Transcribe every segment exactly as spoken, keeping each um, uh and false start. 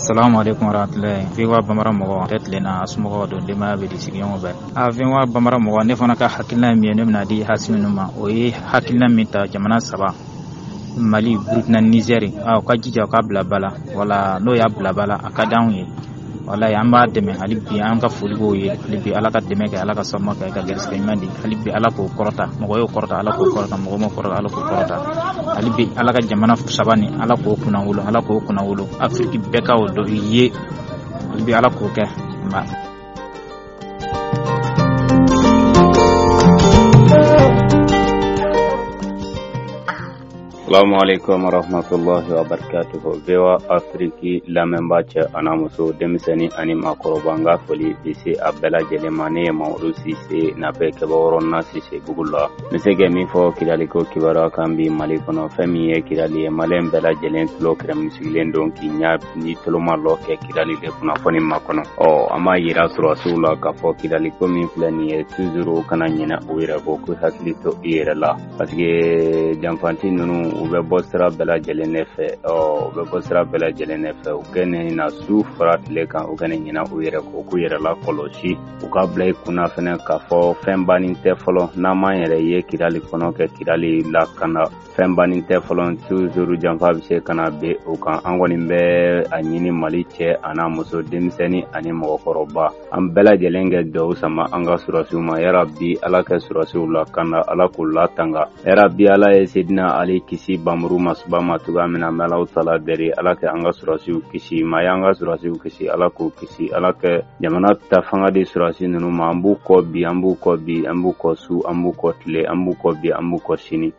Assalamu alaikum warahmatullahi. Fiwa bamara mɔgɔ tetlena asmɔgɔ don dema be disigion bɛ. A fiwa bamara mɔgɔ ne fana ka hakilina mi ne bɛna di Hasimi ma. O ye hakilina min ta jamana saba. Mali, Burkina, Niger. A ka jija ka bila bala. Wala no ya bila bala a ka danw ye. Wala an b'a dɛmɛ hali bi an ka foli b'o ye. Hali bi Ala ka dɛmɛ kɛ, Ala ka sama kɛ, ka gɛrɛsɛgɛ ɲuman di. Hali bi Ala k'o kɔrɔta. Mɔgɔ y'o kɔrɔta, Ala k'o kɔrɔta. Mɔgɔ m'o kɔrɔta, Ala k'o kɔrɔta. Hali bi Ala ka jamana saba ni Ala k'o kunna wolo, Ala k'o kunna wolo. Afrique bɛɛ ka o dɔ ye. Hali bi Ala k'o kɛ. Ma Assalamu alaikum warahmatullahi wabarakatuh. Vewa Afriki lamɛnba cɛ ana muso denmisɛnnin ani maakɔrɔba n ka foli bɛ se a bɛɛ lajɛlen ma. Ne ye Mamadu Sise n'a bɛ kɛbɛkɔrɔna Sise bugu la. N bɛ se ka min fɔ Kidaliko kibaruya kan bi Mali kɔnɔ. Fɛn min ye Kidali ye, Maliyɛn bɛɛ lajɛlen tulo kɛrɛmisigilen don k'i ɲɛ ni toloma lɔ kɛ Kidali de kunnafoni ma kɔnɔ. Ɔ an b'a yira sɔrɔsiw la k'a fɔ Kidaliko min filɛ nin ye toujours u kana ɲinɛ u yɛrɛ kɔ, k'u hakili to i yɛrɛ la parce que janfanti ninnu u bɛ bɔ sira bɛɛ lajɛlen ne fɛ. Ɔ u bɛ bɔ sira bɛɛ lajɛlen ne fɛ. U kɛnɛ na su fara tile kan, u kɛnɛ ɲinɛ u yɛrɛ kɔ, k'u yɛrɛ la kɔlɔsi. U ka bila i kunna fɛnɛ k'a fɔ fɛn banni tɛ fɔlɔ. N'an m'an yɛrɛ ye Kidali kɔnɔ kɛ Kidali lakana, fɛn banni tɛ fɔlɔ. Toujours janfa bɛ se ka na bin o kan. An kɔni bɛ a ɲini Mali cɛ ana muso, denmisɛnnin ani mɔgɔkɔrɔba. An bɛɛ lajɛlen kɛ duwawu sama an ka surasiw ma. Yarabi Ala kɛ surasiw lakana, Ala k'u latanga. Yarabi Ala ye Seydina Ali kisi bamuru masuba ma cogoya min na an bɛ Alahu Taala deli. Ala kɛ an ka surasiw kisi, maa y'an ka surasiw kisi, Ala k'u kisi. Ala kɛ jamana ta fanga di surasi ninnu ma. An b'u kɔ bi, an b'u kɔ bi, an b'u kɔ su, an b'u kɔ tile, an b'u kɔ bi, an b'u kɔ sini.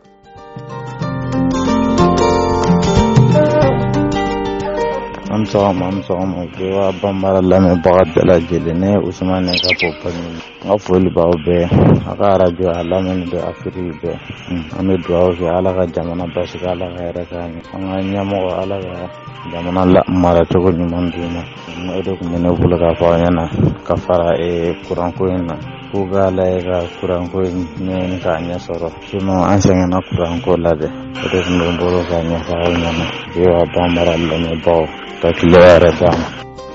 An sɔgɔma an sɔgɔma Vewa Bambara lamɛnbaga bɛɛ lajɛlen, ne ye Usumane ka bɔ Bangi. N ka foli b'aw bɛɛ, a ka arajo a lamɛnni bɛ Afiriki bɛɛ. An bɛ dugawu kɛ Ala ka jamana basigi, Ala ka hɛrɛ k'an ye. An ka ɲɛmɔgɔ Ala ka jamana mara cogo ɲuman d'u ma. O de tun bɛ ne bolo k'a fɔ aw ɲɛna ka fara kuranko in na. K'u k'a lajɛ ka kuranko in ɲɛɲini k'a ɲɛ sɔrɔ. Sinon an sɛgɛnna kuranko la dɛ. O de tun bɛ n bolo k'a ɲɛfɔ aw ɲɛna. Vewa Bambara lamɛnbagaw ka tile yɛrɛ d'a ma.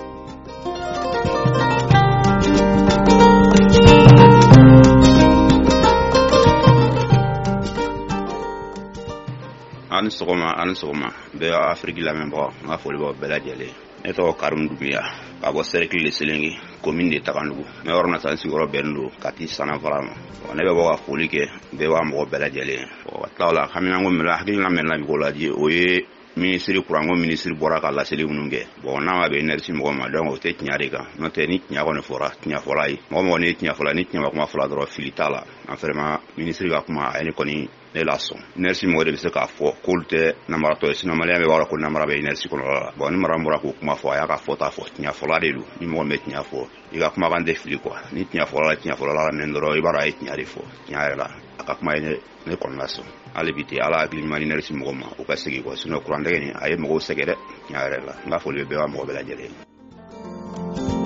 Ani sɔgɔma ani sɔgɔma bɛɛ Afriki lamɛnbagaw, n ka foli b'aw bɛɛ lajɛlen. Ne tɔgɔ Karim Dunbiya ka bɔ Cercle de Selengi, commune de Tagandugu. Ne yɔrɔ na sa n sigiyɔrɔ bɛnnen don Kati Sanafara ma. Ne bɛ bɔ ka foli kɛ bɛɛ b'a mɔgɔ bɛɛ lajɛlen. Ka tila o la haminanko min hakilina min na o la o ye ministre kuranko ministre bɔra ka laseli minnu kɛ. Bon n'a ma bɛn énergie mɔgɔ ma donc o tɛ tiɲɛ de kan. N'o tɛ ni tiɲɛ kɔni fɔra tiɲɛ fɔla ye. Mɔgɔ mɔgɔ ni tiɲɛ fɔla ni tiɲɛ ma kuma fɔla dɔrɔn fili t'a la. En vraiment ministre ka kuma a ye ne kɔni ne la sɔn. Énergie mɔgɔ de bɛ se k'a fɔ k'olu tɛ namaratɔ ye, sinon maliyɛn bɛ b'a dɔn ko namara bɛ énergie kɔnɔla la. Bon ni mara bɔra k'o kuma fɔ a y'a ka fɔta fɔ, tiɲɛ fɔla de don. Ni mɔgɔ min bɛ tiɲɛ fɔ i ka kumakan tɛ fili quoi. Ni tiɲɛ fɔla la tiɲɛ fɔla la nin dɔrɔn i b'a dɔn a ye tiɲɛ de fɔ. Tiɲɛ yɛrɛ la a ka kuma ye ne ne kɔni la sɔn. Hali bi tɛ Ala hakili ɲuman di énergie mɔgɔ ma o ka segin quoi, sinon kuran tɛgɛ nin a ye mɔgɔw sɛgɛn dɛ. Tiɲɛ yɛrɛ la n ka foli bɛ bɛɛ b'a mɔgɔ bɛɛ lajɛlen.